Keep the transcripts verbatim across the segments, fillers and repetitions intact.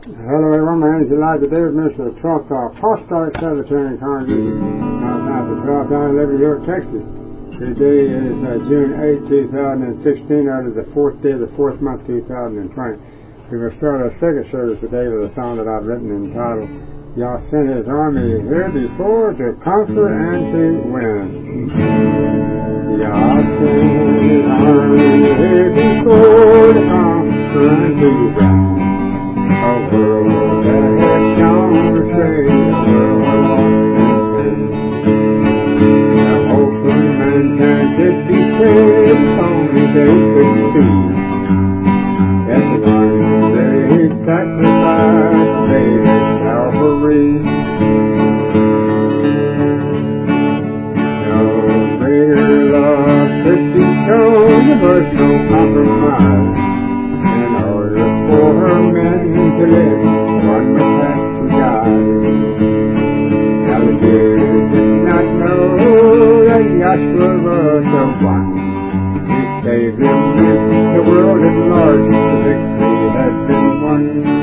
Hello everyone, my name is Elijah David, minister of the twelfth Apostolic Presbyterian Congregation out of twelve down in Liberty, York, Texas. Today is uh, June eighth, two thousand sixteen. That is the fourth day of the fourth month, two thousand twenty. We will start our second service today with a song that I've written entitled, Yah sent His army here before to conquer and to win. Yah sent His army here before to conquer and to win. A world that has gone astray, a world lost in sin. The hope of mankind could be saved if only they could see that the one great sacrifice made at Calvary. No greater love could be shown, there was no compromise. In order for men to live, one must have to die. Now the Jews did not know that Yahshua was the one who saved them and the world at large. The victory had been won.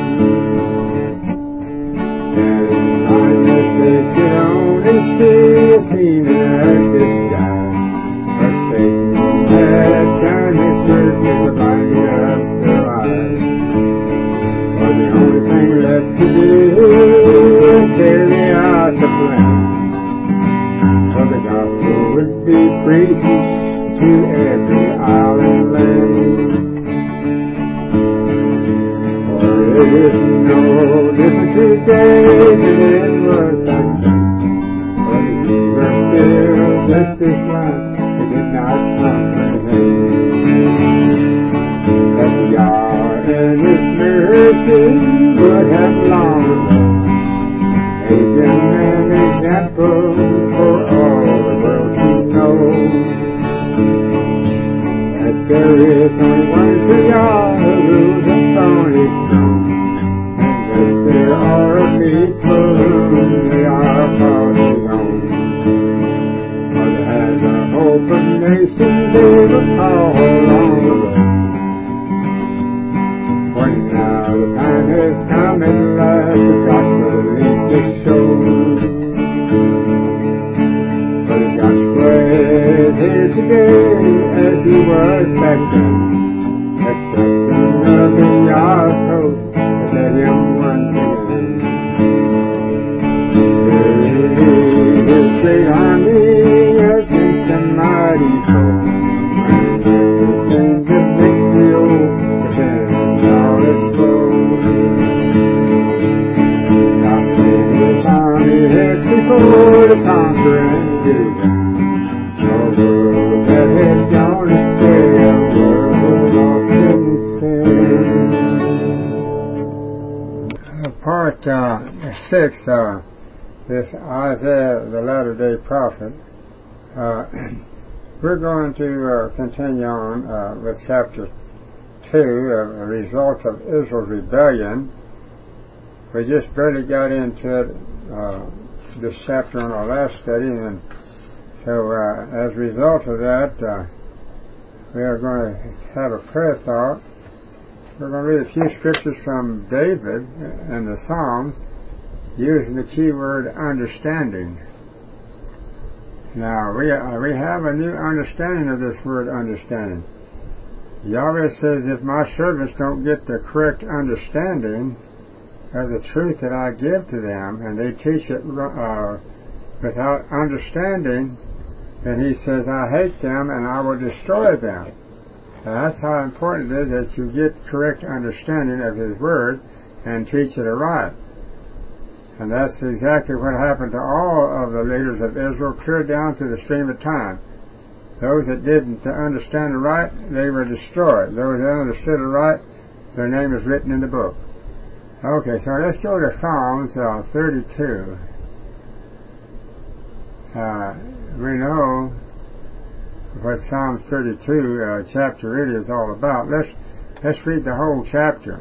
And blindness they could only see as he met the sky. But Satan had done his work in the blinding of their eyes. For the only thing left to do is carry out the plan. For the gospel would be preached to every isle and land. For it is no different today than it was back then. For the Jews are still just as blind, they did not comprehend that Yah in His mercy would have long ago made them an example for all the world to know. That there is only one true Yah who rules upon His throne, and that there are a people whom they are called His own. For as a hope of nations they were called long ago. When now the time has come at last, the gospel leads the show. For the gospel is here today as he was back then. The captain of the Yah's host has led him once again. Here his great army against the mighty foe, and everything the victory over them. All is closed. Now send His army here before to conquer and do. A world that has gone astray, a world lost in sin. Part uh, six, uh, this Isaiah, the latter-day prophet. Uh, we're going to uh, continue on uh, with chapter two, a result of Israel's rebellion. We just barely got into it, uh, this chapter in our last study, and so uh, as a result of that, uh, we are going to have a prayer thought. We're going to read a few scriptures from David and the Psalms using the key word understanding. Now, we, uh, we have a new understanding of this word understanding. Yahweh says, if my servants don't get the correct understanding of the truth that I give to them, and they teach it uh, without understanding, then He says, I hate them and I will destroy them. Now, that's how important it is that you get correct understanding of His Word and teach it aright. And that's exactly what happened to all of the leaders of Israel, clear down through the stream of time. Those that didn't understand it right, they were destroyed. Those that understood it right, their name is written in the book. Okay, so let's go to Psalms uh, thirty-two. Uh, we know what Psalms thirty-two uh, chapter really is all about. Let's let's read the whole chapter.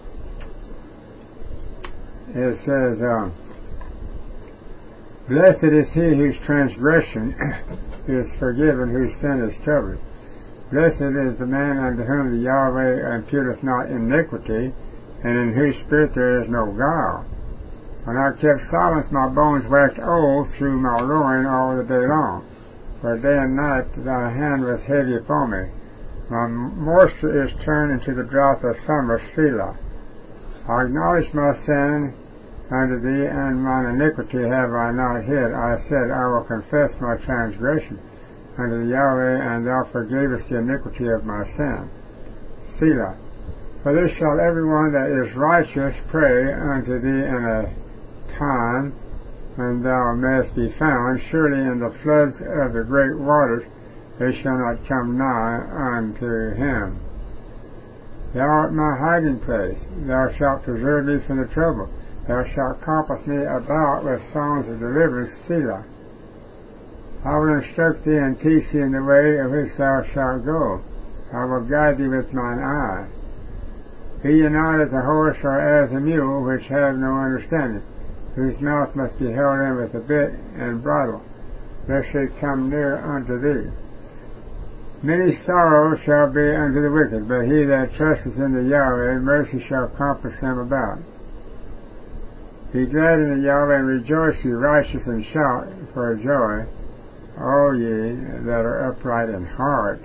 It says, uh, blessed is he whose transgression is forgiven, whose sin is covered. Blessed is the man unto whom the Yahweh imputeth not iniquity, and in whose spirit there is no guile. When I kept silence, my bones waxed old through my loin all the day long. For day and night thy hand was heavy upon me. My moisture is turned into the drought of summer, Selah. I acknowledge my sin unto thee, and mine iniquity have I not hid. I said, I will confess my transgression unto the Yahweh, and thou forgavest the iniquity of my sin. Selah. For this shall every one that is righteous pray unto thee in a time when thou mayest be found. Surely in the floods of the great waters they shall not come nigh unto him. Thou art my hiding place. Thou shalt preserve me from the trouble. Thou shalt compass me about with songs of deliverance. Selah. I will instruct thee and teach thee in the way of which thou shalt go. I will guide thee with mine eye. Be ye not as a horse or as a mule, which have no understanding, whose mouth must be held in with a bit and bridle, lest they come near unto thee. Many sorrows shall be unto the wicked, but he that trusteth in the Yahweh, mercy shall compass him about. Be glad in the Yahweh, and rejoice, ye righteous, and shout for joy, all ye that are upright in heart.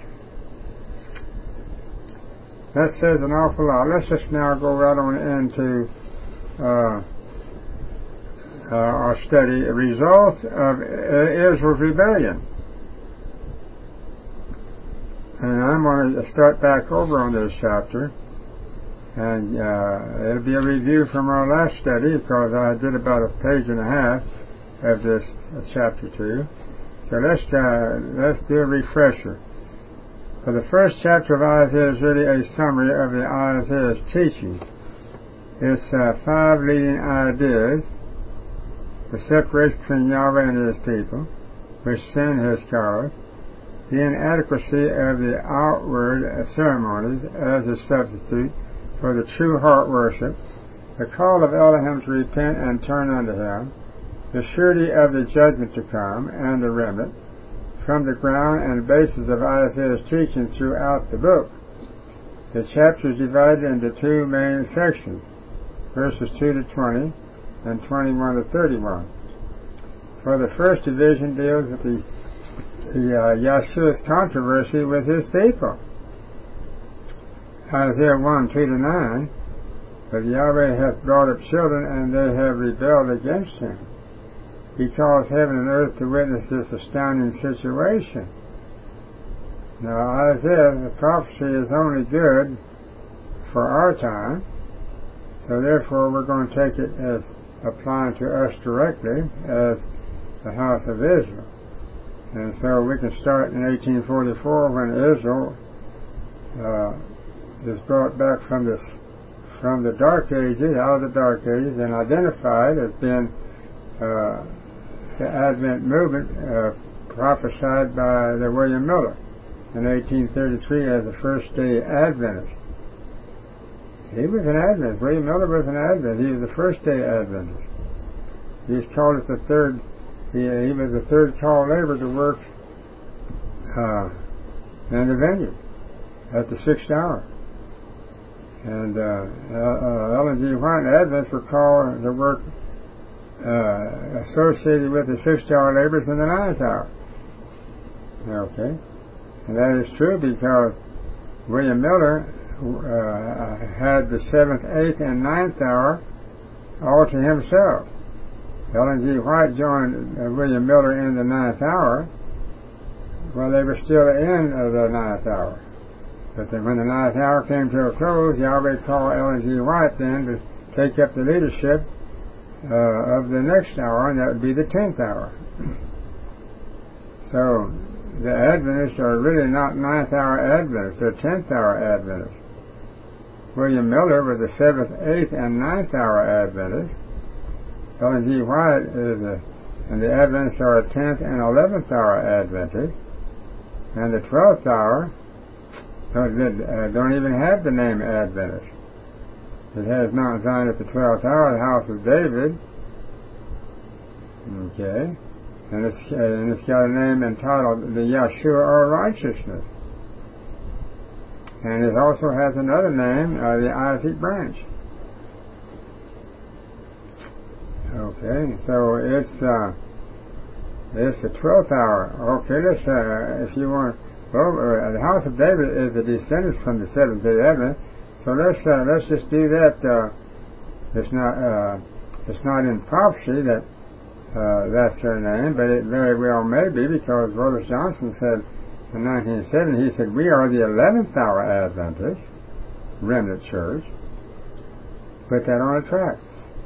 That says an awful lot. Let's just now go right on into uh, uh, our study, results of Israel's rebellion. And I'm going to start back over on this chapter, and uh, it'll be a review from our last study, because I did about a page and a half of this uh, chapter two. So let's uh, let's do a refresher. For the first chapter of Isaiah is really a summary of the Isaiah's teaching. It's uh, five leading ideas: the separation between Yahweh and His people, which sin has caused; the inadequacy of the outward ceremonies as a substitute for the true heart worship; the call of Elohim to repent and turn unto Him; the surety of the judgment to come, and the remnant, from the ground and basis of Isaiah's teaching throughout the book. The chapter is divided into two main sections, verses two to twenty and twenty-one to thirty-one. For the first division deals with the, the uh, Yeshua's controversy with his people. Isaiah one, two to nine, but Yahweh hath brought up children, and they have rebelled against him. He calls heaven and earth to witness this astounding situation. Now, Isaiah, the prophecy is only good for our time, so therefore we're going to take it as applying to us directly as the house of Israel. And so we can start in eighteen forty-four, when Israel uh, is brought back from this from the Dark Ages, out of the Dark Ages, and identified as being uh, the Advent movement uh, prophesied by the William Miller in eighteen thirty-three as the first day Adventist. He was an Adventist. William Miller was an Adventist. He was the first day Adventist. He's called it the third. He, he was the third called labor to work uh, in the vineyard at the sixth hour. And uh, uh, Ellen G. White and Adventists were called to work Uh, associated with the sixth hour labors in the ninth hour. Okay, and that is true because William Miller uh, had the seventh, eighth, and ninth hour all to himself. Ellen G. White joined uh, William Miller in the ninth hour. Well, they were still in uh, the ninth hour, but then when the ninth hour came to a close, Yahweh called Ellen G. White then to take up the leadership Uh, of the next hour, and that would be the tenth hour. So the Adventists are really not ninth hour Adventists, they're tenth hour Adventists. William Miller was a seventh, eighth, and ninth hour Adventist. Ellen G. White is a, and the Adventists are a tenth and eleventh hour Adventist. And the twelfth hour don't, uh, don't even have the name Adventist. It has Mount Zion at the twelfth hour, the house of David. Okay. And it's, uh, and it's got a name entitled the Yeshua or Righteousness. And it also has another name, uh, the Isaac Branch. Okay, so it's uh, it's the twelfth hour. Okay, let's uh, if you want. Well, uh, the house of David is the descendants from the Seventh-day Adventist. So let's uh, let's just do that. Uh, it's not uh, it's not in prophecy that uh, that's their name, but it very well may be, because Brother Johnson said in nineteen seventy, he said, we are the eleventh hour Adventists, remnant church. Put that on a track.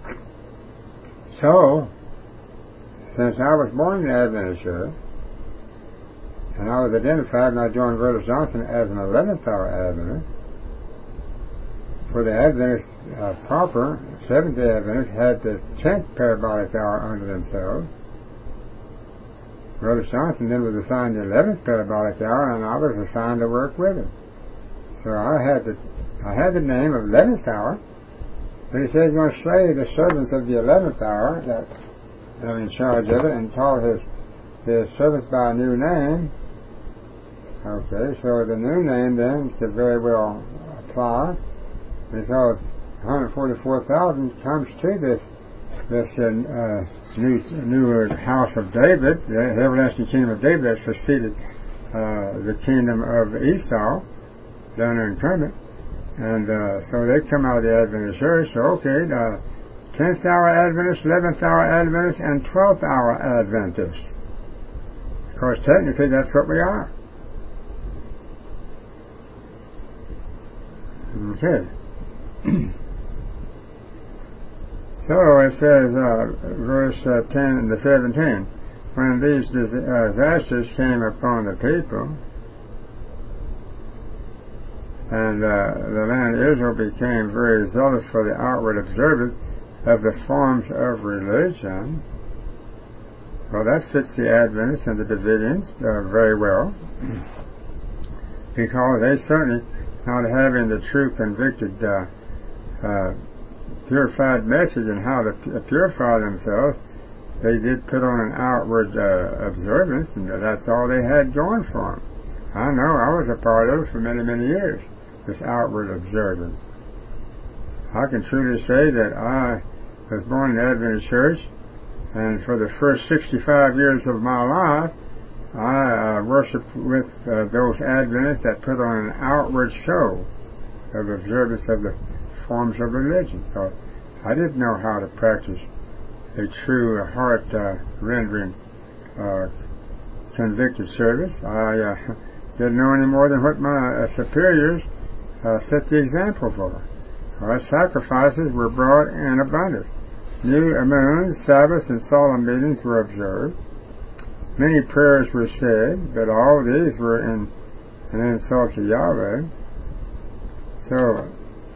So, since I was born in the Adventist church, and I was identified, and I joined Brother Johnson as an eleventh hour Adventist. For the Adventists uh, proper, Seventh-day Adventists had the tenth parabolic hour under themselves. Brother Johnson then was assigned the eleventh parabolic hour, and I was assigned to work with him. So I had the I had the name of eleventh hour, but he says he's going to slay the servants of the eleventh hour that are in charge of it, and call his his servants by a new name. Okay, so the new name then could very well apply, because one hundred forty-four thousand comes to this this uh, new new house of David, the everlasting kingdom of David that succeeded uh, the kingdom of Esau down there in Kermit, and uh, so they come out of the Adventist church. So okay, the tenth hour Adventist, eleventh hour Adventist, and twelfth hour Adventist. Of course, technically that's what we are. Okay. So it says, uh, verse uh, ten to seventeen, when these disasters came upon the people, and uh, the land of Israel became very zealous for the outward observance of the forms of religion. Well, that fits the Adventists and the Davidians uh, very well, because they certainly, not having the true convicted uh, uh, purified message and how to purify themselves, they did put on an outward uh, observance, and that's all they had going for them. I know, I was a part of it for many, many years, this outward observance. I can truly say that I was born in the Adventist church, and for the first sixty-five years of my life, I uh, worshiped with uh, those Adventists that put on an outward show of observance of the forms of religion. So I didn't know how to practice a true heart uh, rendering uh, convicted service. I uh, didn't know any more than what my uh, superiors uh, set the example for. Our sacrifices were brought in abundance. New moons, Sabbaths, and solemn meetings were observed. Many prayers were said, but all these were in an insult to Yahweh. So,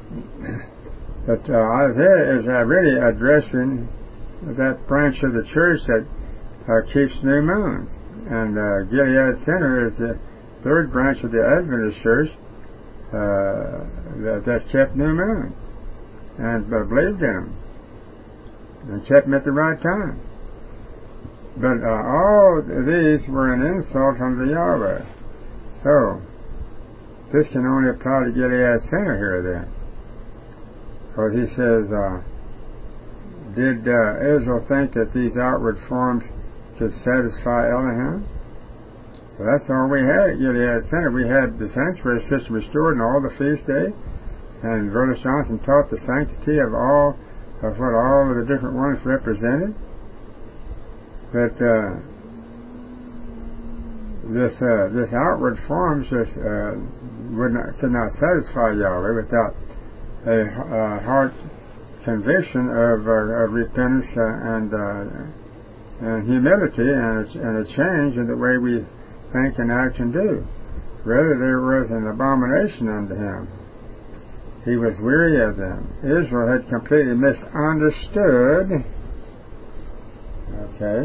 that uh, Isaiah is uh, really addressing that branch of the church that uh, keeps new moons. And uh, Gilead Center is the third branch of the Adventist church uh, that, that kept new moons and uh, believed in them and kept them at the right time. But uh, all these were an insult unto Yahweh. So, this can only apply to Gilead Center here then. Because he says, uh, did uh, Israel think that these outward forms could satisfy Elohim? Well, that's all we had at Gilead Center. We had the sanctuary system restored and all the feast days. And Brother Johnson taught the sanctity of all, of what all of the different ones represented. But uh, this uh, this outward form just uh, would not, could not satisfy Yahweh without a uh, heart conviction of, uh, of repentance uh, and uh, and humility and a, and a change in the way we think and act and do. Rather, there was an abomination unto him. He was weary of them. Israel had completely misunderstood. Okay.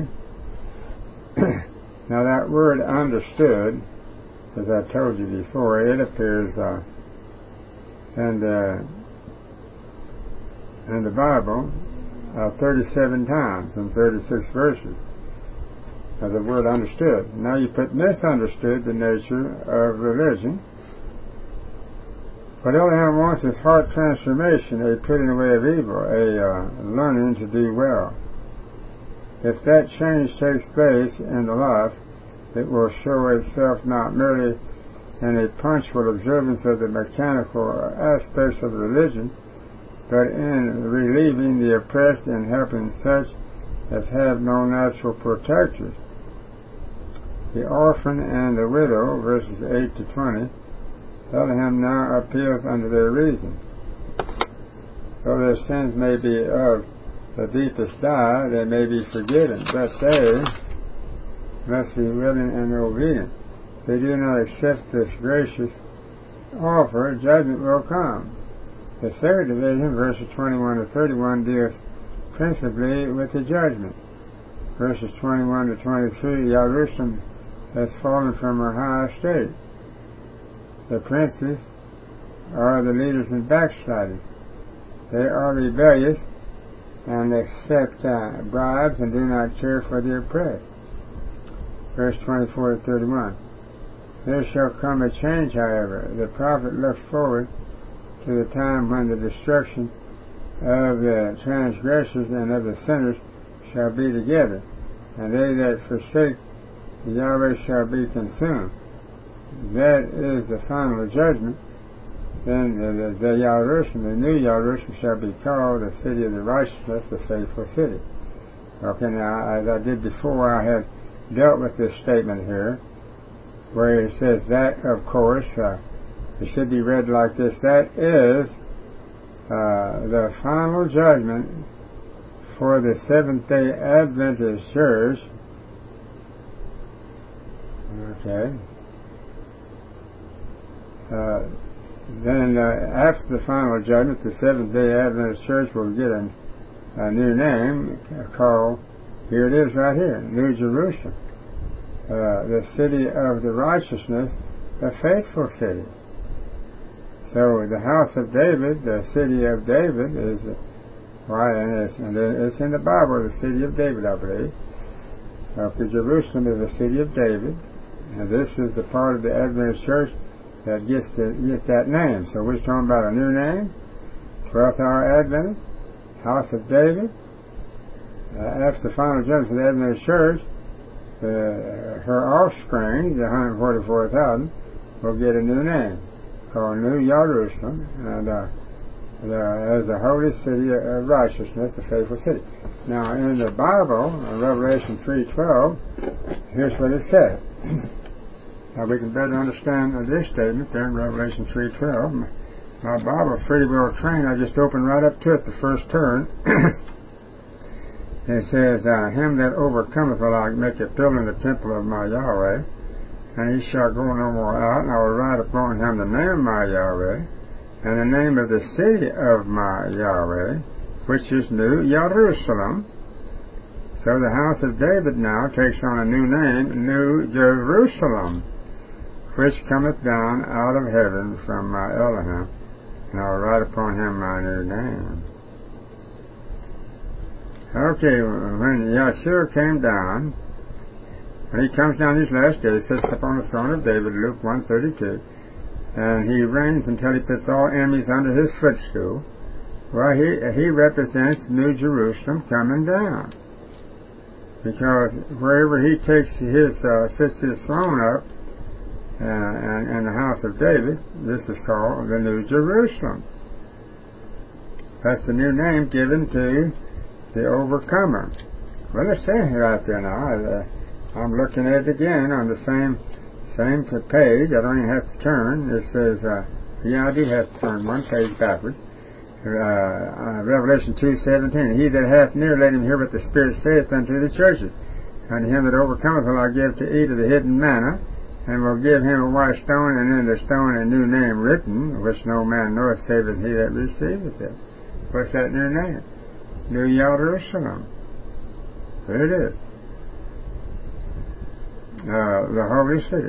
Now that word understood, as I told you before, it appears uh, in the in the Bible uh, thirty-seven times in thirty-six verses. Now the word understood. Now you put misunderstood, the nature of religion. What Elohim wants is heart transformation, a putting away of evil, a uh, learning to do well. if that change takes place in the life, it will show itself not merely in a punctual observance of the mechanical aspects of religion, but in relieving the oppressed and helping such as have no natural protectors. The orphan and the widow, verses eight to twenty, Elohim now appeals unto their reason. Though their sins may be of the deepest dye, they may be forgiven, but they must be willing and obedient. If they do not accept this gracious offer, judgment will come. The third division, verses twenty-one to thirty-one, deals principally with the judgment. Verses twenty-one to twenty-three, Jerusalem has fallen from her high estate. The princes are the leaders in backsliding. They are rebellious and accept uh, bribes and do not care for the oppressed. Verse twenty-four to thirty-one. There shall come a change, however. The prophet looks forward to the time when the destruction of the transgressors and of the sinners shall be together, and they that forsake Yahweh shall be consumed. That is the final judgment. Then the, the, the Jerusalem, the new Jerusalem, shall be called the city of the righteousness, the faithful city. Okay, now, as I did before, I had dealt with this statement here, where it says that, of course, uh, it should be read like this: that is uh, the final judgment for the Seventh-day Adventist Church. Okay. Uh, then uh, after the final judgment, the Seventh-day Adventist Church will get a, a new name called, here it is right here, New Jerusalem, uh, the city of the righteousness, the faithful city. So the house of David, the city of David, is why, and it's, and it's in the Bible, the city of David, I believe. Okay, Jerusalem is the city of David, and this is the part of the Adventist Church that gets, the, gets that name. So we're talking about a new name, twelfth hour Adventist, house of David. Uh, after the final judgment of the Adventist Church, uh, her offspring, the one hundred forty-four thousand, will get a new name called New Jerusalem, and uh, the, as the holy city of righteousness, the faithful city. Now, in the Bible, in Revelation three twelve, here's what it says. Now, we can better understand this statement there in Revelation three twelve. My Bible, Free Will Train, I just opened right up to it, the first turn. It says, uh, him that overcometh will I make a pillar in the temple of my Yahweh, and he shall go no more out, and I will write upon him the name of my Yahweh, and the name of the city of my Yahweh, which is New Jerusalem. So the house of David now takes on a new name, New Jerusalem, which cometh down out of heaven from my Elohim, and I will write upon him my new name. Okay, when Yeshua came down, when he comes down these last days, sits up on the throne of David, Luke one thirty-two, and he reigns until he puts all enemies under his footstool. Well, he he represents New Jerusalem coming down, because wherever he takes his uh, sits his throne up, uh, and, and the house of David, this is called the New Jerusalem. That's the new name given to the overcomer. Well, it's saying here right there now. Uh, I'm looking at it again on the same same page. I don't even have to turn. It says, uh, yeah, I do have to turn one page backward. Uh, uh, Revelation two seventeen. He that hath near, let him hear what the Spirit saith unto the churches. Unto him that overcometh will I give to eat of the hidden manna, and will give him a white stone, and in the stone a new name written, which no man knoweth save he that receiveth it. What's that new name? New Jerusalem. There it is. Uh, the holy city.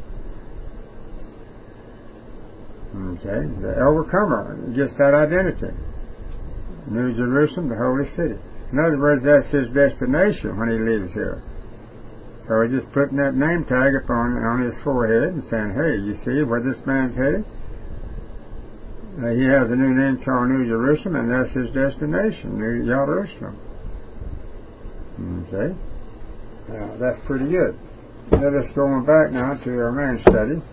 Okay, the overcomer gets that identity. New Jerusalem, the holy city. In other words, that's his destination when he leaves here. So he's just putting that name tag upon on his forehead and saying, hey, you see where this man's headed? Uh, he has a new name called New Jerusalem, and that's his destination, New Jerusalem. Okay. Now, that's pretty good. Let us go on back now to our main study.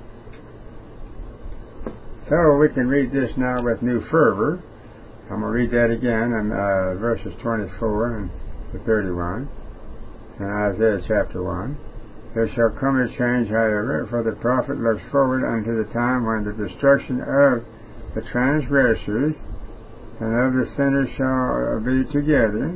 So we can read this now with new fervor. I'm going to read that again in uh, verses twenty-four and to thirty-one in Isaiah chapter one. There shall come a change, however, for the prophet looks forward unto the time when the destruction of the transgressors and of the sinners shall be together,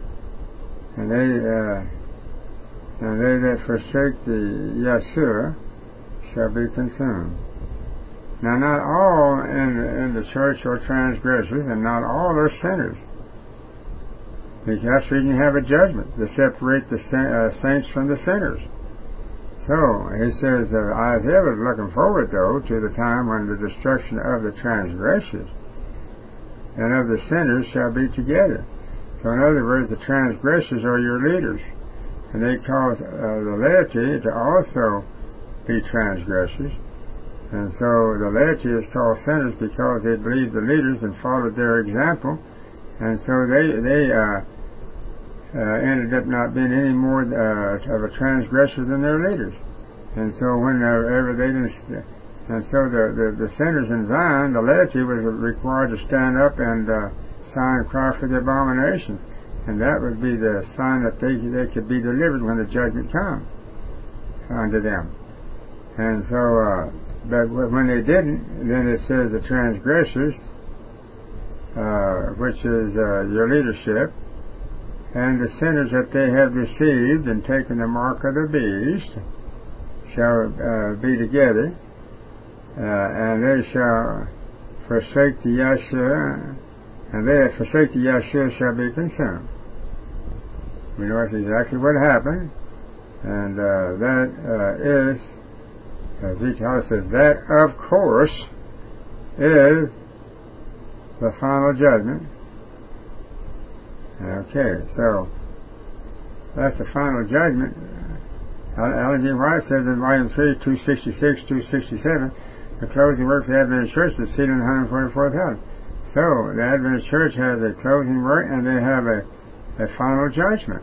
and they uh, and they that forsake the Yeshua shall be consumed. Now, not all in the, in the church are transgressors, and not all are sinners. Because that's reason you have a judgment to separate the uh, saints from the sinners. So, he says that Isaiah was looking forward, though, to the time when the destruction of the transgressors and of the sinners shall be together. So, in other words, the transgressors are your leaders. And they cause uh, the laity to also be transgressors. And so the laity is called sinners because they believed the leaders and followed their example. And so they they uh, uh, ended up not being any more uh, of a transgressor than their leaders. And so whenever they didn't, and so the, the, the sinners in Zion, the laity was required to stand up and uh, sign cry for the abomination. And that would be the sign that they they could be delivered when the judgment come unto them. And so, uh, but when they didn't, then it says the transgressors, uh, which is uh, your leadership, and the sinners that they have deceived and taken the mark of the beast shall uh, be together, uh, and they shall forsake the Yeshua, and they that forsake the Yeshua shall be consumed. We know that's exactly what happened, and uh, that uh, is, Ezekiel says, that of course is the final judgment. Okay, so that's the final judgment. Ellen G. White says in volume three, two sixty-six, two sixty-seven, the closing work of the Adventist Church is seated in one hundred forty-four thousand. So the Adventist Church has a closing work and they have a, a final judgment.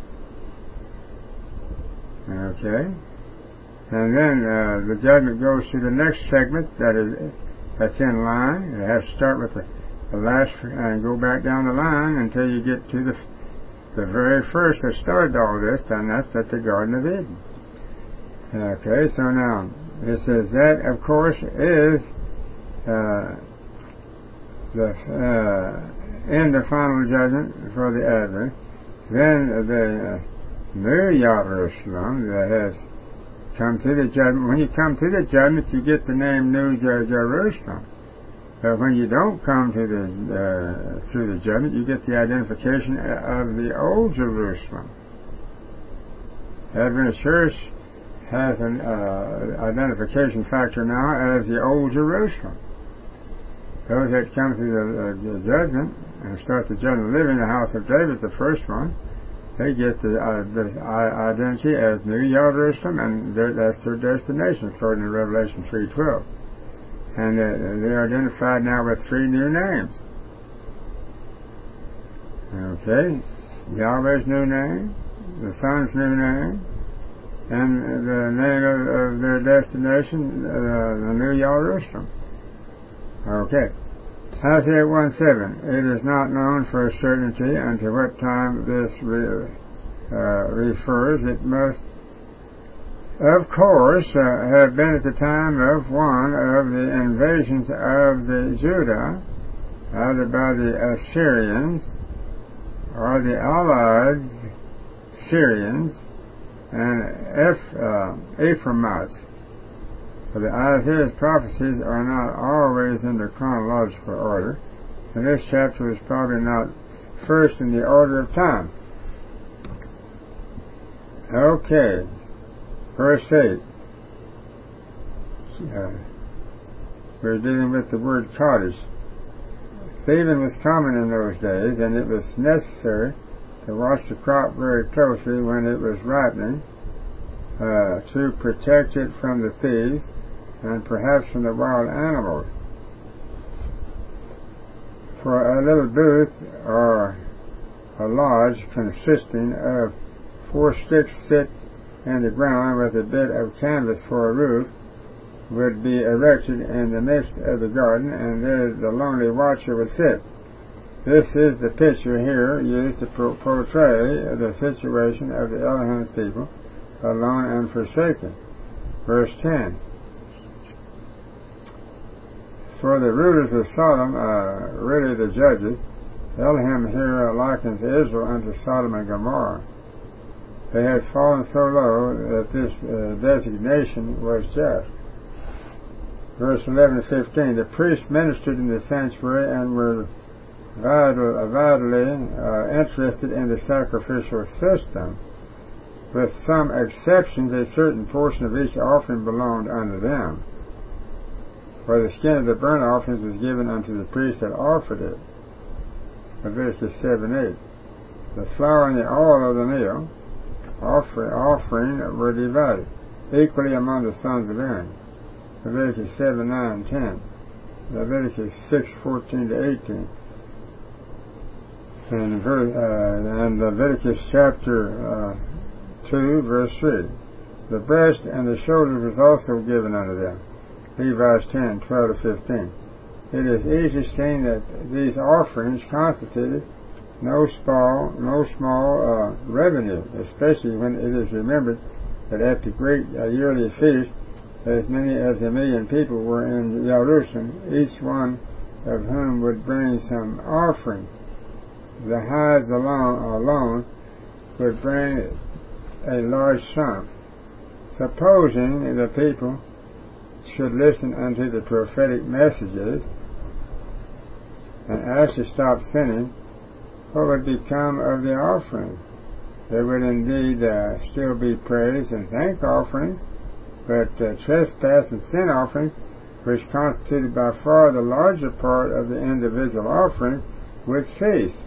Okay. And then uh, the judgment goes to the next segment that is that's in line. It has to start with the, the last and go back down the line until you get to the the very first that started all this, and that's at the Garden of Eden. Okay, so now it says that, of course, is uh, the uh, in the final judgment for the Advent. Then the uh, new Jerusalem that has come to the judgment. When you come to the judgment, you get the name New Jerusalem. But when you don't come to the uh, through the judgment, you get the identification of the Old Jerusalem. The Adventist Church has an uh, identification factor now as the Old Jerusalem. Those that come to the, uh, the judgment and start the judgment living in the house of David, the first one, they get the, uh, the uh, identity as New Jerusalem, and that's their destination, according to Revelation three twelve. And uh, they're identified now with three new names. Okay, Yahweh's new name, the Son's new name, and the name of, of their destination, uh, the New Jerusalem. Okay. Isaiah one seven, it is not known for a certainty unto what time this re, uh, refers. It must, of course, uh, have been at the time of one of the invasions of the Judah, either by the Assyrians or the allied Syrians and Eph, uh, Ephraimites. For the Isaiah's prophecies are not always in the chronological order, and this chapter is probably not first in the order of time. Okay, verse eight. Uh, we're dealing with the word cottage. Thieving was common in those days, and it was necessary to watch the crop very closely when it was ripening, uh, to protect it from the thieves and perhaps from the wild animals. For a little booth or a lodge consisting of four sticks set in the ground with a bit of canvas for a roof would be erected in the midst of the garden, and there the lonely watcher would sit. This is the picture here used to portray the situation of the Elohim's people, alone and forsaken. Verse ten. For the rulers of Sodom, uh, really the judges, Elohim here likens Israel unto Sodom and Gomorrah. They had fallen so low that this uh, designation was just. Verse eleven and fifteen. The priests ministered in the sanctuary and were vital, vitally uh, interested in the sacrificial system. With some exceptions, a certain portion of each offering belonged unto them. For the skin of the burnt offerings was given unto the priest that offered it. Leviticus seven eight. The flour and the oil of the meal offering, offering were divided equally among the sons of Aaron. Leviticus seven nine and ten. Leviticus six fourteen to eighteen. And, uh, and Leviticus chapter uh, two, verse three. The breast and the shoulders was also given unto them. Leviticus ten twelve to fifteen. It is easily seen that these offerings constituted no small, no small uh, revenue, especially when it is remembered that at the great uh, yearly feast, as many as a million people were in Jerusalem, each one of whom would bring some offering. The hides alone, alone would bring a large sum. Supposing the people should listen unto the prophetic messages and actually stop sinning, what would become of the offering? There would indeed uh, still be praise and thank offerings, but uh, trespass and sin offerings, which constituted by far the larger part of the individual offering, would cease.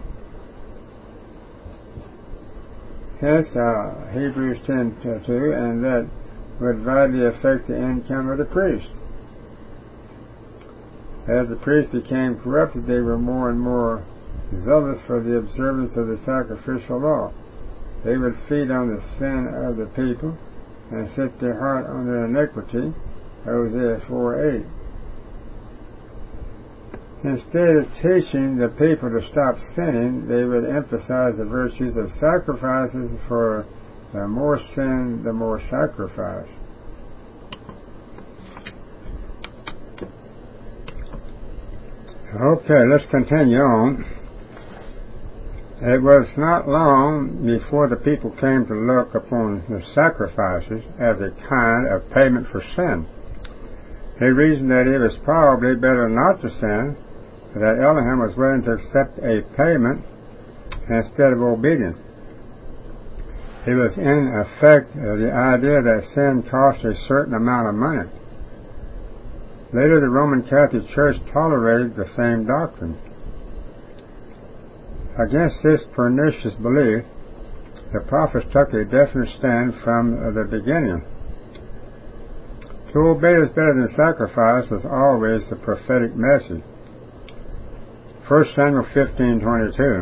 Hence, uh, Hebrews ten two, and that would vitally affect the income of the priest. As the priests became corrupted, they were more and more zealous for the observance of the sacrificial law. They would feed on the sin of the people and set their heart on their iniquity. Hosea four eight. Instead of teaching the people to stop sinning, they would emphasize the virtues of sacrifices, for the more sin, the more sacrifice. Okay, let's continue on. It was not long before the people came to look upon the sacrifices as a kind of payment for sin. They reasoned that it was probably better not to sin, that Elohim was willing to accept a payment instead of obedience. It was in effect uh, the idea that sin cost a certain amount of money. Later, the Roman Catholic Church tolerated the same doctrine. Against this pernicious belief, the prophets took a definite stand from the beginning. To obey is better than sacrifice was always the prophetic message. First Samuel fifteen twenty-two.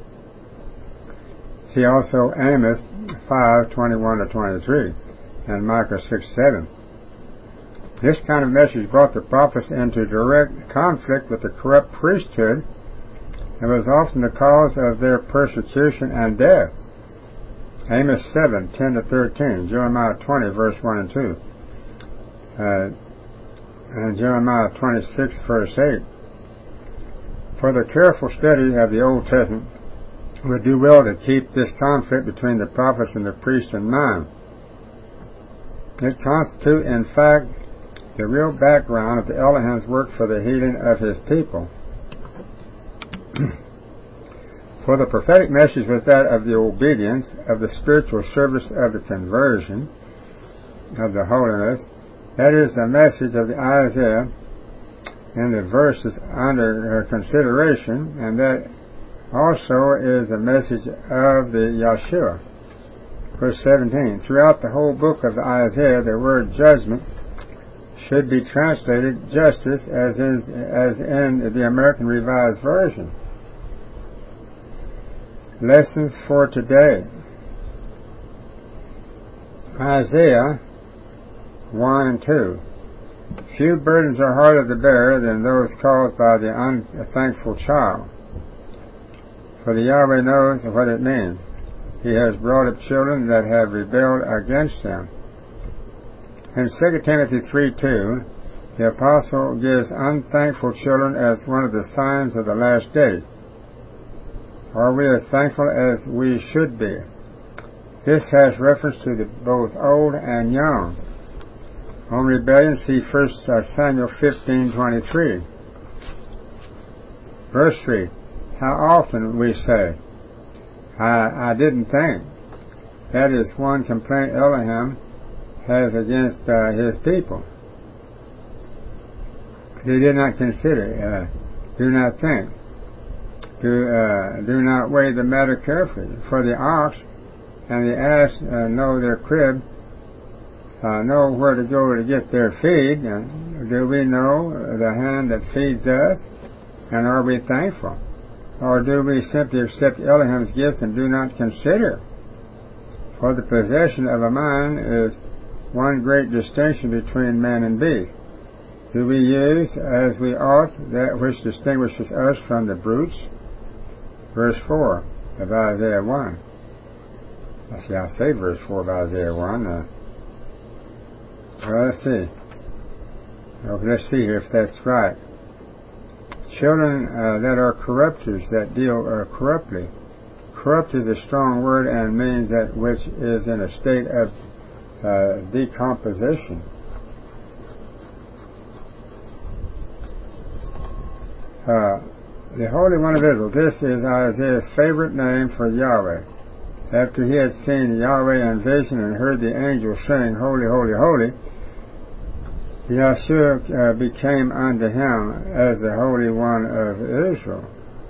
See also Amos five twenty-one to twenty-three and Micah six seven. This kind of message brought the prophets into direct conflict with the corrupt priesthood and was often the cause of their persecution and death. Amos seven ten to thirteen, Jeremiah twenty verse one and two, uh, and Jeremiah twenty-six verse eight. For the careful study of the Old Testament would do well to keep this conflict between the prophets and the priests in mind. It constitutes, in fact, the real background of the Elohim's work for the healing of his people. For the prophetic message was that of the obedience, of the spiritual service, of the conversion, of the holiness. That is the message of the Isaiah in the verses under consideration, and that also is the message of the Yeshua. Verse seventeen. Throughout the whole book of Isaiah, the word judgment should be translated justice, as is as in the American Revised Version. Lessons for today. Isaiah one and two. Few burdens are harder to bear than those caused by the unthankful child. For the Yahweh knows what it means. He has brought up children that have rebelled against him. In Second Timothy three two, the apostle gives unthankful children as one of the signs of the last day. Are we as thankful as we should be? This has reference to the both old and young. On rebellion, see First Samuel fifteen twenty-three. Verse three. How often we say, I, I didn't think. That is one complaint Elohim has against uh, his people. He did not consider, uh, do not think, do, uh, do not weigh the matter carefully. For the ox and the ass uh, know their crib, uh, know where to go to get their feed. And do we know the hand that feeds us? And are we thankful? Or do we simply accept Elohim's gifts and do not consider? For the possession of a mind is one great distinction between man and beast. Do we use, as we ought, that which distinguishes us from the brutes? Verse four of Isaiah one. I see, I say verse four of Isaiah one. Uh, well, let's see. Okay, let's see here if that's right. Children uh, that are corrupters, that deal uh, corruptly. Corrupt is a strong word and means that which is in a state of uh, decomposition. Uh, the Holy One of Israel. This is Isaiah's favorite name for Yahweh. After he had seen Yahweh in vision and heard the angel saying, Holy, holy, holy, Yahshua uh, became unto him as the Holy One of Israel.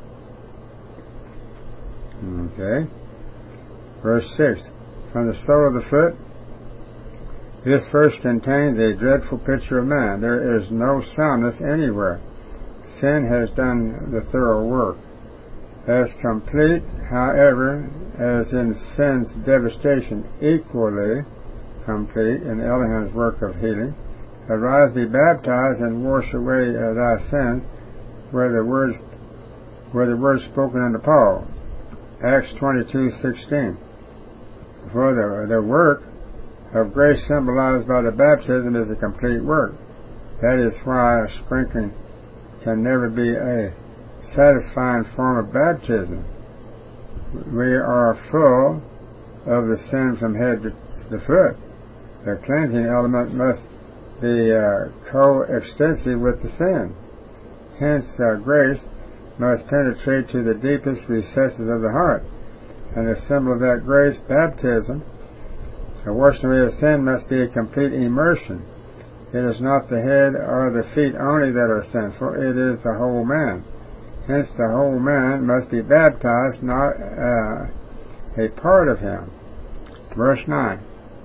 Okay. Verse six. From the sole of the foot, this verse contains a dreadful picture of man. There is no soundness anywhere. Sin has done the thorough work. As complete, however, as in sin's devastation, equally complete in Elohim's work of healing. Arise, be baptized, and wash away uh, thy sins, were the words, were the words spoken unto Paul. Acts twenty-two sixteen. For the, the work of grace symbolized by the baptism is a complete work. That is why sprinkling can never be a satisfying form of baptism. We are full of the sin from head to the foot. The cleansing element must be uh, co-extensive with the sin. Hence, uh, grace must penetrate to the deepest recesses of the heart. And the symbol of that grace, baptism, the washing away of sin, must be a complete immersion. It is not the head or the feet only that are sinful, it is the whole man. Hence, the whole man must be baptized, not uh, a part of him. Verse nine.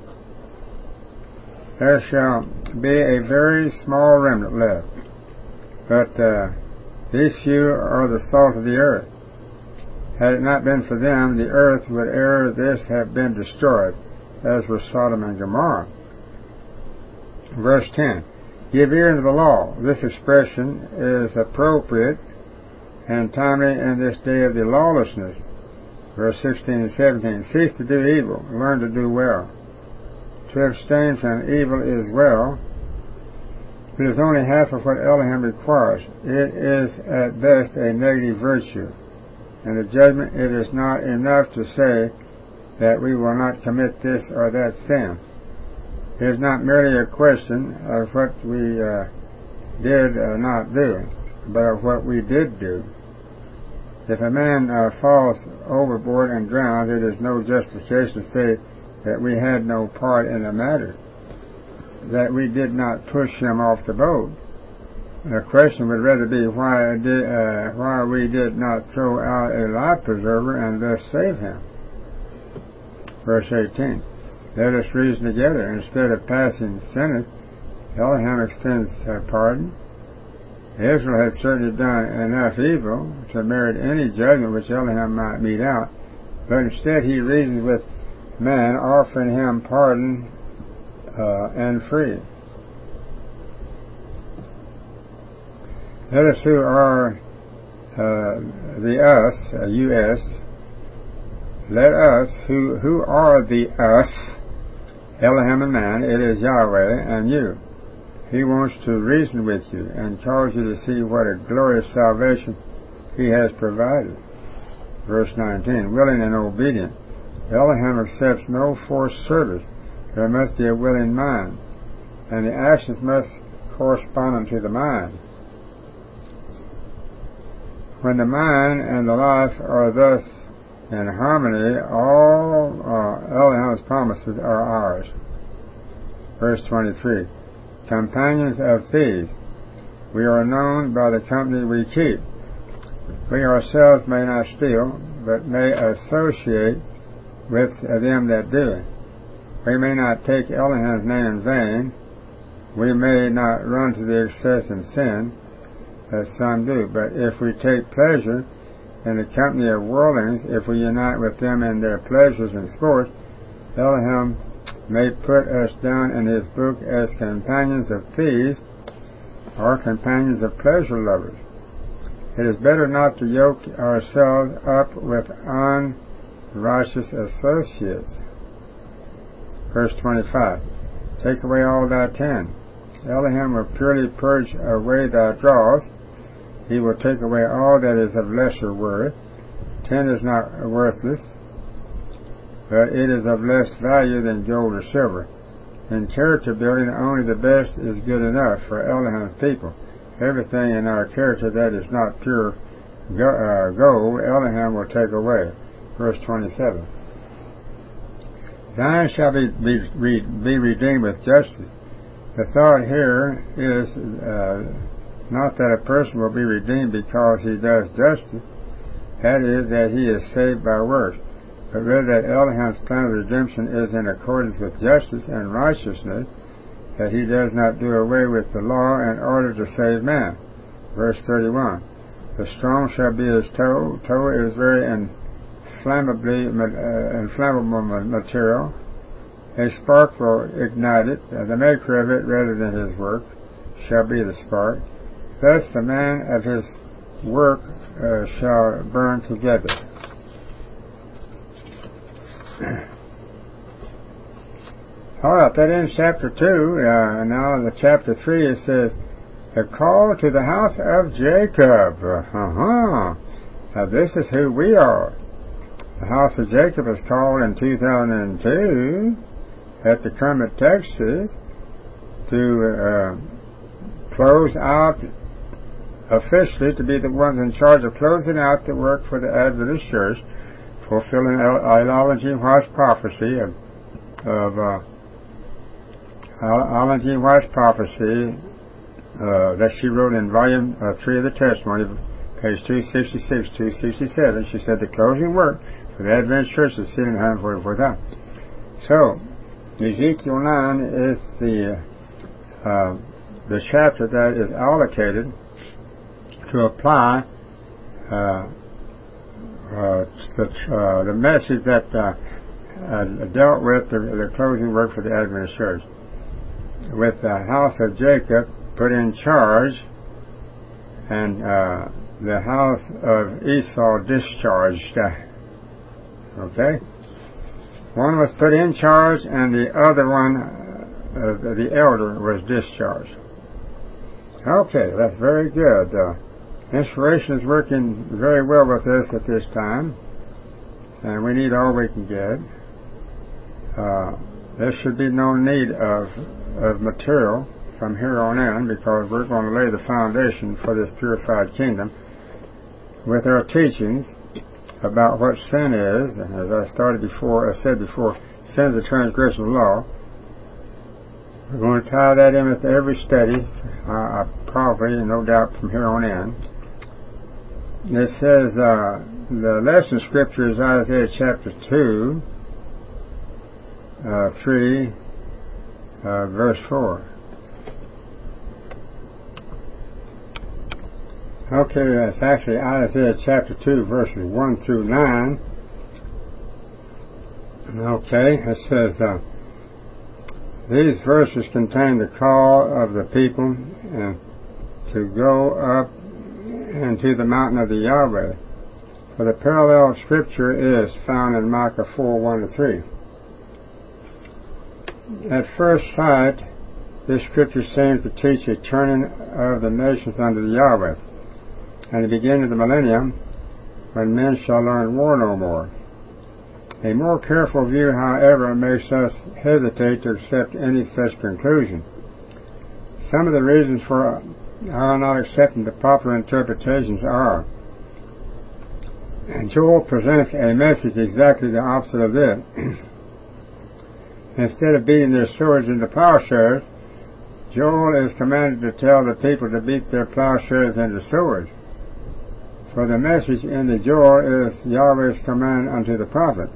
There shall be a very small remnant left, but uh, these few are the salt of the earth. Had it not been for them, the earth would ere this have been destroyed, as were Sodom and Gomorrah. Verse ten. Give ear unto the law. This expression is appropriate and timely in this day of the lawlessness. Verse sixteen and seventeen. Cease to do evil, learn to do well. To abstain from evil is well. It is only half of what Elohim requires. It is at best a negative virtue. In the judgment, it is not enough to say that we will not commit this or that sin. It is not merely a question of what we uh, did uh, not do, but of what we did do. If a man uh, falls overboard and drowns, it is no justification to say that we had no part in the matter, that we did not push him off the boat. The question would rather be why, did, uh, why we did not throw out a life preserver and thus save him. Verse eighteen. Let us reason together. Instead of passing sentence, Elohim extends uh, pardon. Israel had certainly done enough evil to merit any judgment which Elohim might mete out, but instead he reasons with man, offering him pardon uh, and free. Let us who are uh, the us, uh, us, let us who who are the us, Elohim and man, it is Yahweh and you. He wants to reason with you and cause you to see what a glorious salvation He has provided. Verse nineteen, willing and obedient. Elohim accepts no forced service. There must be a willing mind, and the actions must correspond unto the mind. When the mind and the life are thus in harmony, all uh, Elohim's promises are ours. Verse twenty-three, companions of thieves. We are known by the company we keep. We ourselves may not steal, but may associate with them that do. We may not take Elohim's name in vain. We may not run to the excess in sin, as some do. But if we take pleasure in the company of worldlings, if we unite with them in their pleasures and sports, Elohim may put us down in His book as companions of thieves or companions of pleasure lovers. It is better not to yoke ourselves up with unrighteous associates. Verse twenty-five, take away all thy tin. Elohim will purely purge away thy dross. He will take away all that is of lesser worth. Tin is not worthless, but it is of less value than gold or silver. In character building, only the best is good enough for Elohim's people. Everything in our character that is not pure gold, Elohim will take away. Verse twenty-seven. Zion shall be, be, be redeemed with justice. The thought here is uh, not that a person will be redeemed because he does justice, that is, that he is saved by works, but rather that Elohim's plan of redemption is in accordance with justice and righteousness, that He does not do away with the law in order to save man. Verse thirty-one. The strong shall be as tow. Tow is very inflammably, uh, inflammable material. A spark will ignite it. Uh, the maker of it, rather than his work, shall be the spark. Thus the man of his work uh, shall burn together. All right, that ends chapter two. Uh, now, the chapter three, it says, the call to the house of Jacob. Uh-huh. Now, this is who we are. The house of Jacob was called in two thousand two at the Kermit, Texas, to uh, close out, officially, to be the ones in charge of closing out the work for the Adventist Church, fulfilling Ellen G. White's prophecy of, of uh, Ellen G. White's prophecy uh, that she wrote in volume uh, three of the Testimony, page two sixty-six, two sixty-seven. She said the closing work for the Adventist Church is seen in one hundred forty-four thousand. So, Ezekiel nine is the uh, the chapter that is allocated to apply uh, uh, the, uh, the message that uh, uh, dealt with the, the closing work for the Adventist Church, with the house of Jacob put in charge and uh, the house of Esau discharged. Okay? One was put in charge and the other one, uh, the elder, was discharged. Okay, that's very good. Uh, inspiration is working very well with us at this time, and we need all we can get. Uh, there should be no need of of material from here on in, because we're going to lay the foundation for this purified kingdom with our teachings about what sin is. And as I started before, I said before, sin is a transgression of law. We're going to tie that in with every study, uh, probably, no doubt, from here on in. It says, uh, the lesson scripture is Isaiah chapter two, uh, three, uh, verse four. Okay, that's actually Isaiah chapter two, verses one through nine. Okay, it says, uh, these verses contain the call of the people and to go up into the mountain of the Yahweh. For the parallel scripture is found in Micah four, one to three. At first sight, this scripture seems to teach a turning of the nations under the Yahweh, and the beginning of the millennium, when men shall learn war no more. A more careful view, however, makes us hesitate to accept any such conclusion. Some of the reasons for our not accepting the popular interpretations are: and Joel presents a message exactly the opposite of this. Instead of beating their swords into plowshares, Joel is commanded to tell the people to beat their plowshares into swords. For the message in the Joel is Yahweh's command unto the prophet.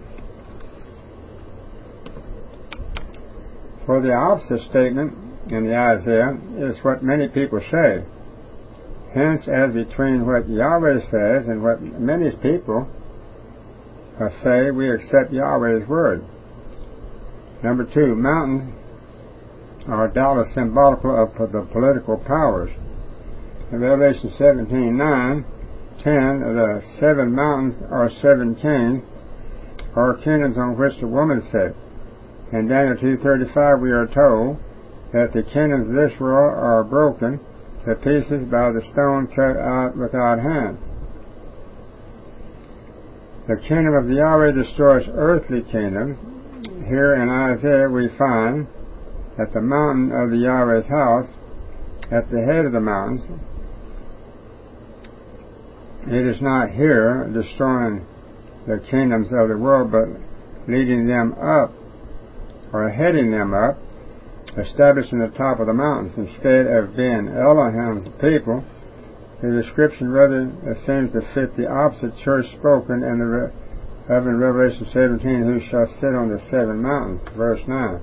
For the opposite statement in the Isaiah is what many people say. Hence, as between what Yahweh says and what many people uh, say, we accept Yahweh's word. Number two, mountains are doubtless symbolical of the political powers. In Revelation seventeen, nine, ten, the seven mountains are seven kings, or kingdoms on which the woman sat. In Daniel two thirty-five we are told that the kingdoms of this world are broken to pieces by the stone cut out without hand. The kingdom of the Yahweh destroys earthly kingdoms. Here in Isaiah we find that the mountain of the Yahweh's house, at the head of the mountains, it is not here destroying the kingdoms of the world, but leading them up, or heading them up, established in the top of the mountains. Instead of being Elohim's people, the description rather seems to fit the opposite church spoken in the Re- of in Revelation seventeen, who shall sit on the seven mountains, verse nine.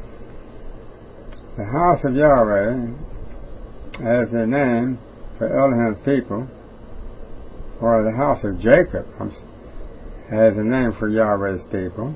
The house of Yahweh, as a name for Elohim's people, or the house of Jacob, as a name for Yahweh's people,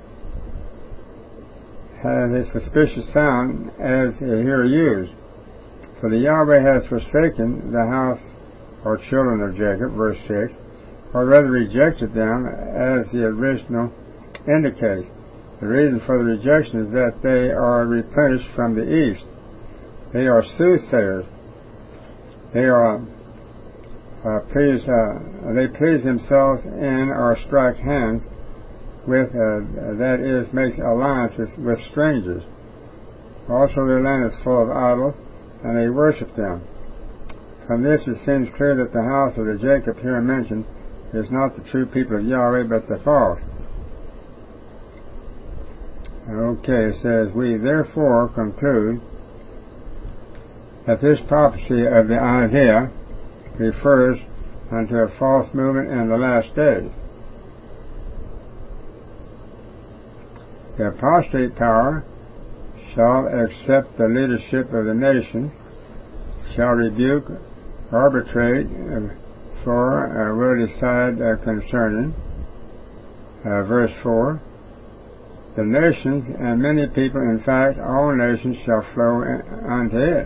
has a suspicious sound as here used. For the Yahweh has forsaken the house or children of Jacob, verse six, or rather rejected them, as the original indicates. The reason for the rejection is that they are replenished from the east. They are soothsayers. They are uh, please, uh, they please themselves in or strike hands with, uh, that is, makes alliances with strangers. Also their land is full of idols, and they worship them. From this it seems clear that the house of the Jacob here mentioned is not the true people of Yahweh, but the false. Okay, it says, we therefore conclude that this prophecy of the Isaiah refers unto a false movement in the last days. The apostate power shall accept the leadership of the nations, shall rebuke, arbitrate for, uh, will decide uh, concerning, uh, verse four, the nations and many people, in fact all nations, shall flow unto it.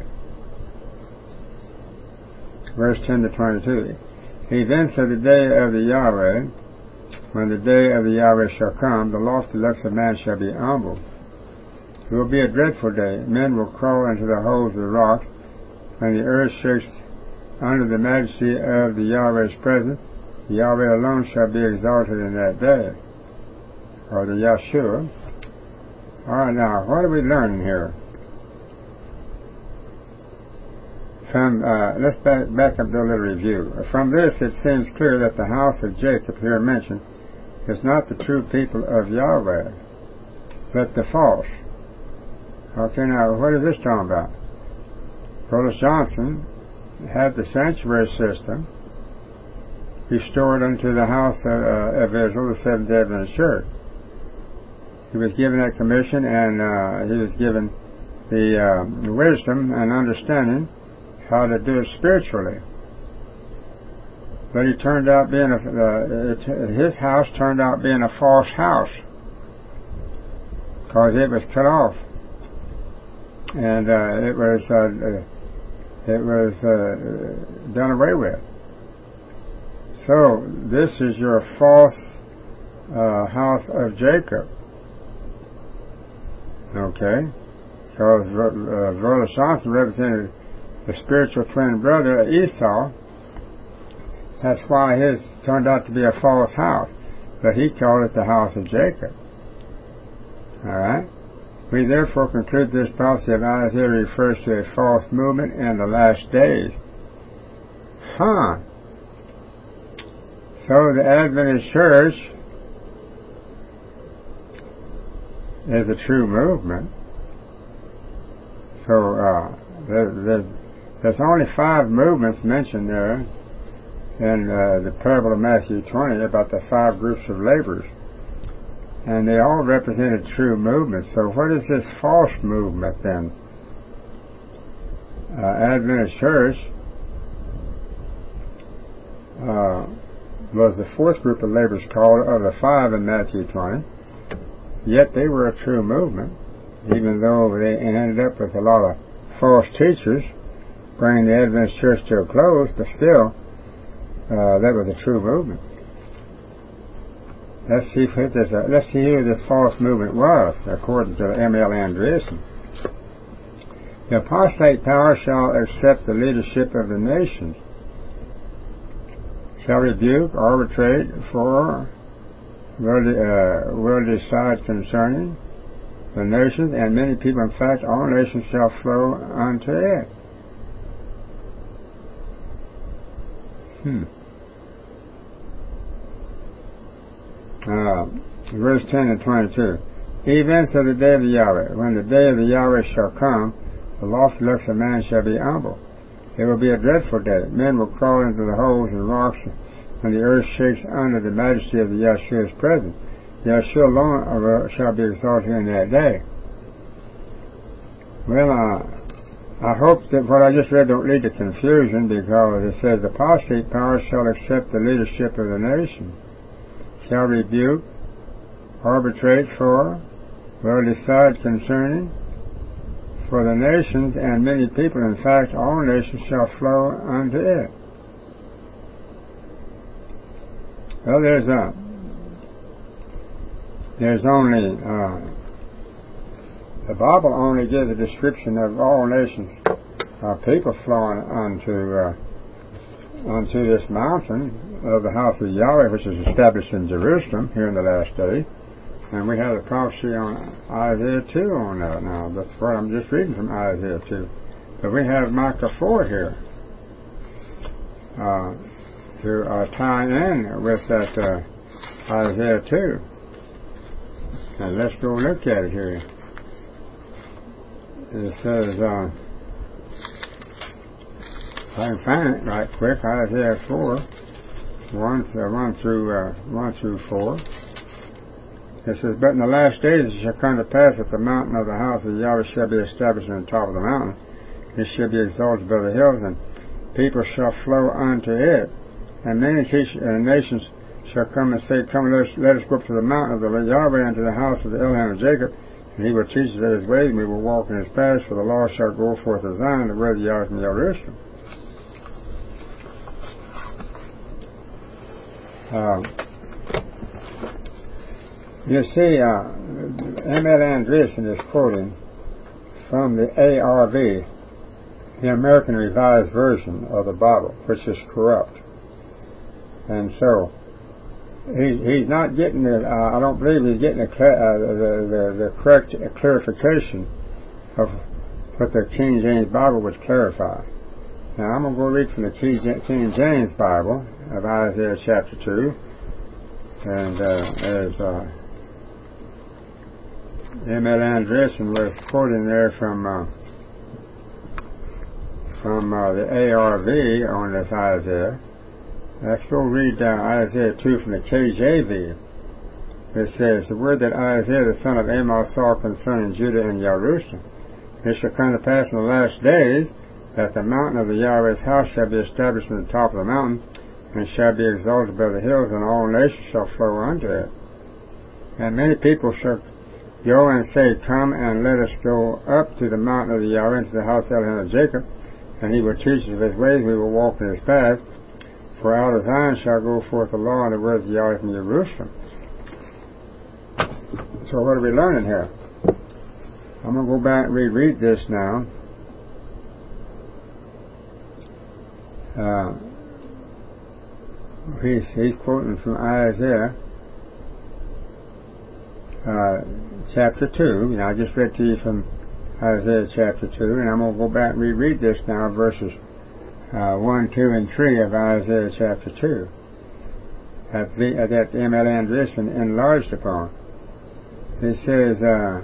Verse ten to twenty-two. He then said, the day of the Yahweh, when the day of the Yahweh shall come, the lofty looks of man shall be humbled. It will be a dreadful day. Men will crawl into the holes of the rock, when the earth shakes under the majesty of the Yahweh's presence. The Yahweh alone shall be exalted in that day, or the Yahshua. Alright, now, what are we learning here? From, uh, let's back, back up to a little review. From this, it seems clear that the house of Jacob here mentioned is not the true people of Yahweh, but the false. Okay, now, what is this talking about? Brother Johnson had the sanctuary system restored unto the house of, uh, of Israel, the Seventh-day Adventist Church. He was given that commission, and uh, he was given the uh, wisdom and understanding how to do it spiritually. But he turned out being a, uh, it, his house turned out being a false house. because it was cut off, and uh, it was uh, it was uh, done away with. So this is your false uh, house of Jacob. Okay, because uh, Brother Johnson represented the spiritual twin brother Esau. That's why his turned out to be a false house, but he called it the house of Jacob. All right. We therefore conclude this prophecy of Isaiah refers to a false movement in the last days. Huh. So the Adventist Church is a true movement. So uh, there's, there's, there's only five movements mentioned there in uh, the parable of Matthew twenty about the five groups of laborers. And they all represented true movements. So what is this false movement then? Uh, Adventist Church uh, was the fourth group of laborers called of the five in Matthew twenty. Yet they were a true movement, even though they ended up with a lot of false teachers, bringing the Adventist Church to a close, but still, uh, that was a true movement. Let's see, if this, uh, let's see who this false movement was, according to M L Andreessen. The apostate power shall accept the leadership of the nations, shall rebuke, arbitrate for, will, uh, will decide concerning the nations, and many people, in fact, all nations shall flow unto it. Hmm. Uh, verse ten and twenty-two. Events of the day of the Yahweh. When the day of the Yahweh shall come, the lofty looks of man shall be humble. It will be a dreadful day. Men will crawl into the holes and rocks when the earth shakes under the majesty of the Yahshua's presence. Yahshua alone shall be exalted in that day. Well, uh, I hope that what I just read don't lead to confusion, because it says the apostate power shall accept the leadership of the nation, shall rebuke, arbitrate for, will decide concerning, for the nations, and many people, in fact, all nations shall flow unto it. Well, there's a, there's only, uh, the Bible only gives a description of all nations, uh, people flowing unto, uh, unto this mountain of the house of Yahweh, which is established in Jerusalem here in the last day. And we have the prophecy on Isaiah two on that now. That's what I'm just reading from Isaiah two. But we have Micah four here uh, to uh, tie in with that uh, Isaiah two. And let's go look at it here. It says, uh, if I can find it right quick, Isaiah four, one, uh, one through uh, one through four. It says, but in the last days it shall come to pass that the mountain of the house of Yahweh shall be established on the top of the mountain. It shall be exalted above the hills, and people shall flow unto it. And many uh, nations shall come and say, come, let us, let us go up to the mountain of the Yahweh, and to the house of the Elohim of Jacob, and he will teach us at his ways, and we will walk in his paths, for the law shall go forth of Zion, the word of Yahweh from Jerusalem. Uh, you see, uh, M L Andreessen is quoting from the A R V, the American Revised Version of the Bible, which is corrupt. And so, he, he's not getting the, uh, I don't believe he's getting the, uh, the, the, the correct clarification of what the King James Bible would clarify. Now, I'm going to go read from the King James Bible of Isaiah chapter two. And uh, as uh, M L Andreessen was quoting there from uh, from uh, the A R V on this Isaiah. Let's go read uh, Isaiah two from the K J V. It says, the word that Isaiah the son of Amos saw concerning Judah and Jerusalem. It shall come to pass in the last days that the mountain of the Yahweh's house shall be established on the top of the mountain, and shall be exalted above the hills, and all nations shall flow unto it. And many people shall Go and say, come and let us go up to the mountain of the Yahweh, into the house of Elohim of Jacob, and he will teach us of his ways, we will walk in his path. For out of Zion shall go forth the law and the words of Yahweh from Jerusalem. So what are we learning here? I'm going to go back and reread this now. Uh, he's, he's quoting from Isaiah uh, chapter two. You know, I just read to you from Isaiah chapter two, and I'm going to go back and reread this now, verses uh, one, two, and three of Isaiah chapter two, that, the, uh, that M L Andreessen enlarged upon. He says, uh,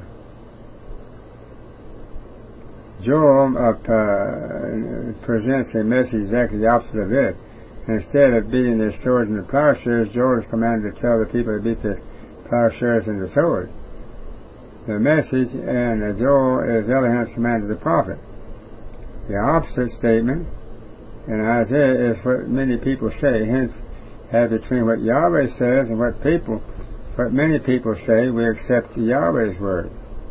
Joel uh, uh, presents a message exactly the opposite of it. Instead of beating their swords and the plowshares, Joel is commanded to tell the people to beat the plowshares and the sword. The message and uh, Joel is Elohim's command to the prophet. The opposite statement in Isaiah is what many people say. Hence, have between what Yahweh says and what people, what many people say, we accept Yahweh's word.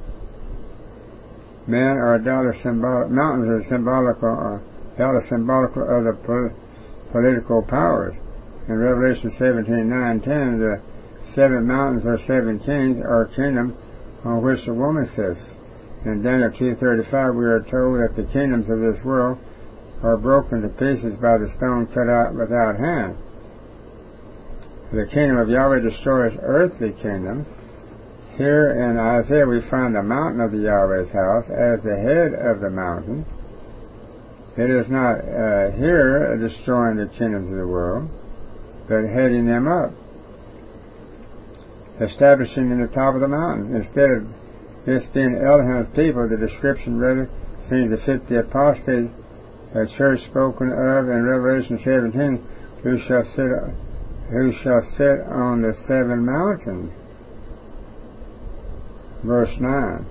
Men are data symbolic, mountains are symbolical, or data symbolical of the pol- political powers. In Revelation seventeen, nine, ten, the seven mountains or seven kings are kingdom on which the woman sits. In Daniel two thirty-five, we are told that the kingdoms of this world are broken to pieces by the stone cut out without hand. The kingdom of Yahweh destroys earthly kingdoms. Here in Isaiah we find the mountain of the Yahweh's house as the head of the mountain. It is not uh, here destroying the kingdoms of the world, but heading them up, establishing in the top of the mountain. Instead of this being Elohim's people, the description rather seems to fit the apostate uh, church spoken of in Revelation seventeen, who shall sit, who shall sit on the seven mountains. Verse nine.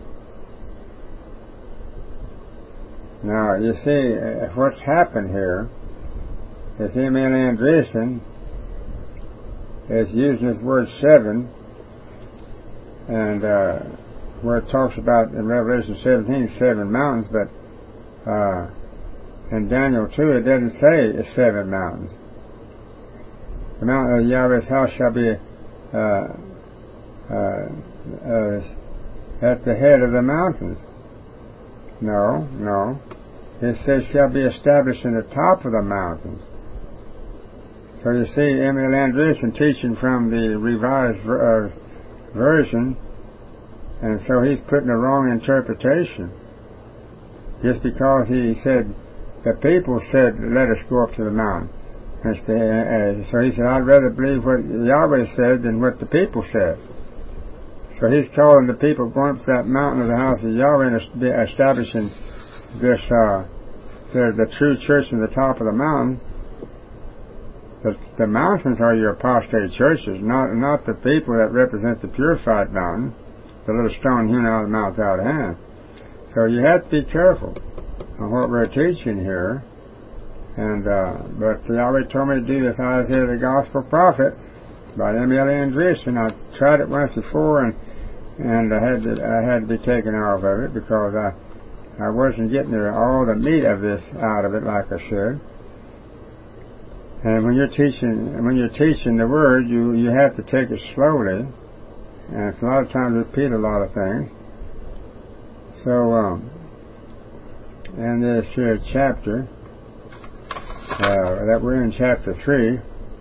Now, you see, uh, what's happened here is M L Andreessen is using this word seven, and uh, where it talks about in Revelation seventeen, seven mountains, but uh, in Daniel two it doesn't say seven mountains. The mountain of Yahweh's house shall be uh, uh, uh, at the head of the mountains. No, no. It says shall be established in the top of the mountains. So you see, M L Andreessen teaching from the Revised ver- uh, Version, and so he's putting a wrong interpretation. Just because he said, the people said, let us go up to the mountain. And so he said, I'd rather believe what Yahweh said than what the people said. So he's calling the people going up to that mountain of the house of Yahweh and establishing this, uh, the, the true church in the top of the mountain. The, the mountains are your apostate churches, not not the people that represent the purified mountain, the little stone hewn out of the mouth out of hand. So you have to be careful on what we're teaching here. And uh, but Yahweh told me to do this Isaiah the Gospel Prophet by M L Andreessen. I tried it once before, and and I had to I had to be taken off of it because I I wasn't getting all the meat of this out of it like I should. And when you're teaching when you're teaching the word, you you have to take it slowly, and it's a lot of times repeat a lot of things. So um, in this uh, chapter uh, that we're in, chapter three.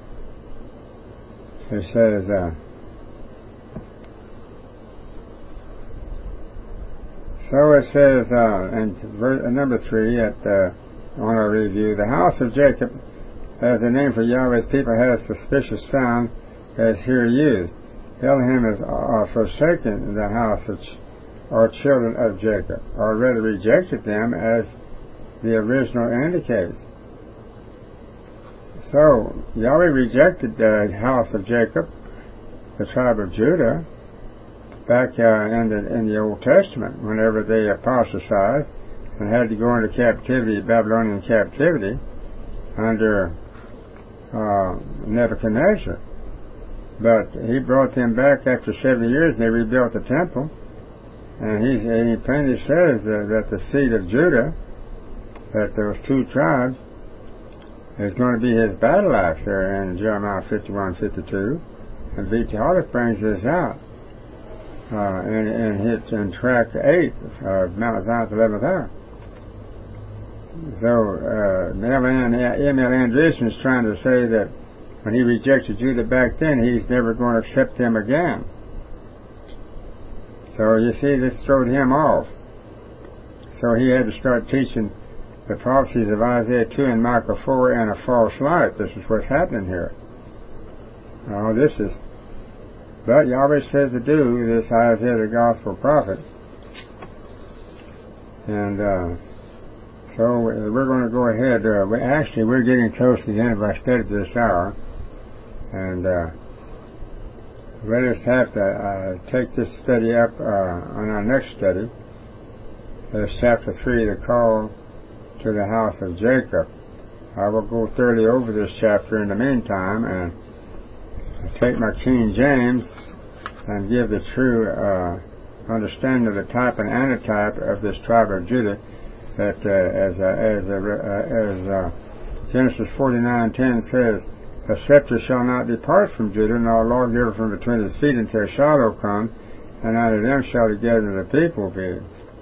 It says, uh, so it says, uh, in verse, uh, number three, at uh, on our review, the house of Jacob, as the name for Yahweh's people, has suspicious sound as here used. Elohim has uh, forsaken the house of ch- or children of Jacob, or rather rejected them, as the original indicates. So, Yahweh rejected the house of Jacob, the tribe of Judah, back uh, in, the, in the Old Testament, whenever they apostatized and had to go into captivity, Babylonian captivity, under uh, Nebuchadnezzar. But he brought them back after seventy years, and they rebuilt the temple. And he, he plainly says that, that the seed of Judah, that those two tribes, is going to be his battle axe there in Jeremiah fifty-one, fifty-two. And V T Holic brings this out uh, in, in, hit, in track eight of Mount Zion's eleventh hour. So uh, M L Andreessen is trying to say that when he rejected Judah back then, he's never going to accept him again. So you see, this throwed him off. So he had to start teaching the prophecies of Isaiah two and Micah four in a false light. This is what's happening here. Oh, this is... But Yahweh says to do this Isaiah the gospel prophet. And uh, so we're going to go ahead. Uh, we, actually, we're getting close to the end of our study this hour. And uh, let us have to uh, take this study up uh, on our next study. It's chapter three, the call to the house of Jacob. I will go thoroughly over this chapter in the meantime and take my King James and give the true uh, understanding of the type and antitype of this tribe of Judah, that uh, as uh, as uh, as uh, Genesis forty-nine ten says, "A scepter shall not depart from Judah, nor a lawgiver from between his feet until Shiloh come, and out of them shall the gathering of the people be."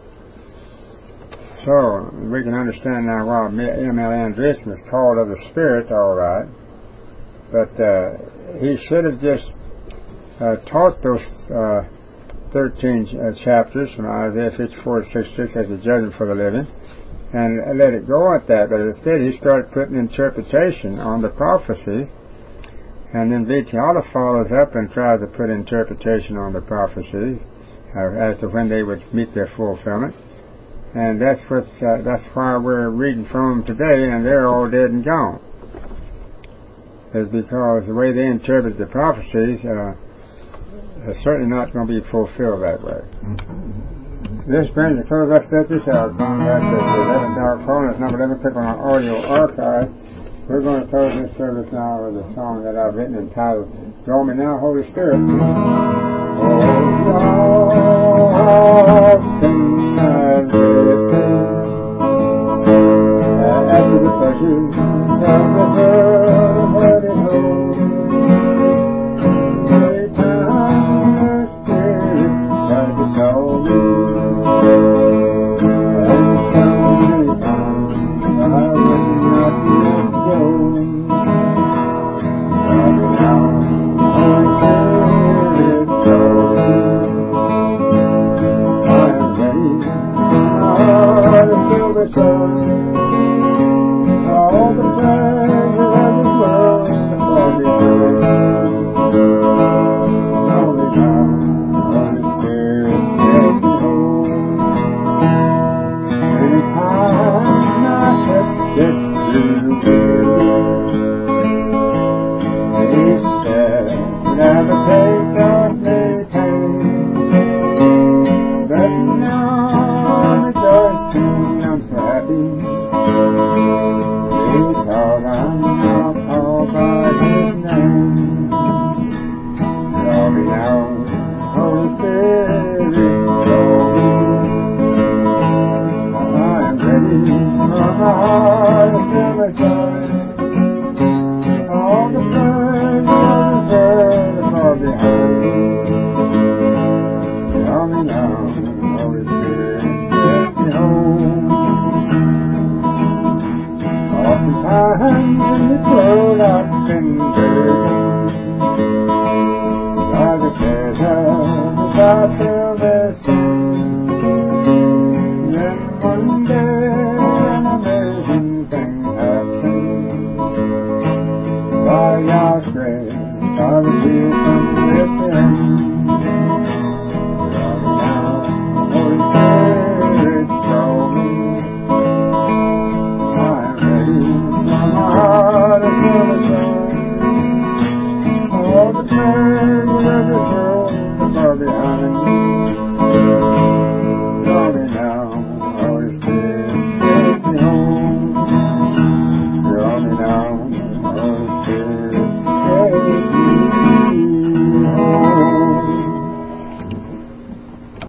So we can understand now why M L Andreessen was called of the Spirit, all right, but uh, he should have just uh, taught those uh, thirteen uh, chapters from Isaiah fifty-four to sixty-six as a judgment for the living, and let it go at that. But instead, he started putting interpretation on the prophecy, and then V T Holic follows up and tries to put interpretation on the prophecies uh, as to when they would meet their fulfillment. And that's what's, uh, that's why we're reading from them today, and they're all dead and gone. Is because the way they interpret the prophecies uh, is certainly not going to be fulfilled that way. This brings the close. Let's let this out. Going back to the eleventh hour phone. It's number eleven. Click on our audio archive. We're going to close this service now with a song that I've written entitled "Draw Me Now, Holy Spirit." After the pleasures of the world had it home, every time the Spirit tried to call me, and so many times I would not let go. Draw me now, Holy Spirit, draw me. I am ready, my heart is filled with joy. All the pleasures of this world before me Holy now, Holy Spirit, take me home. Many times I have stepped through each step never take off me pain, but now I'm rejoicing, I'm so happy. Because I'm now called by His name. Draw me now,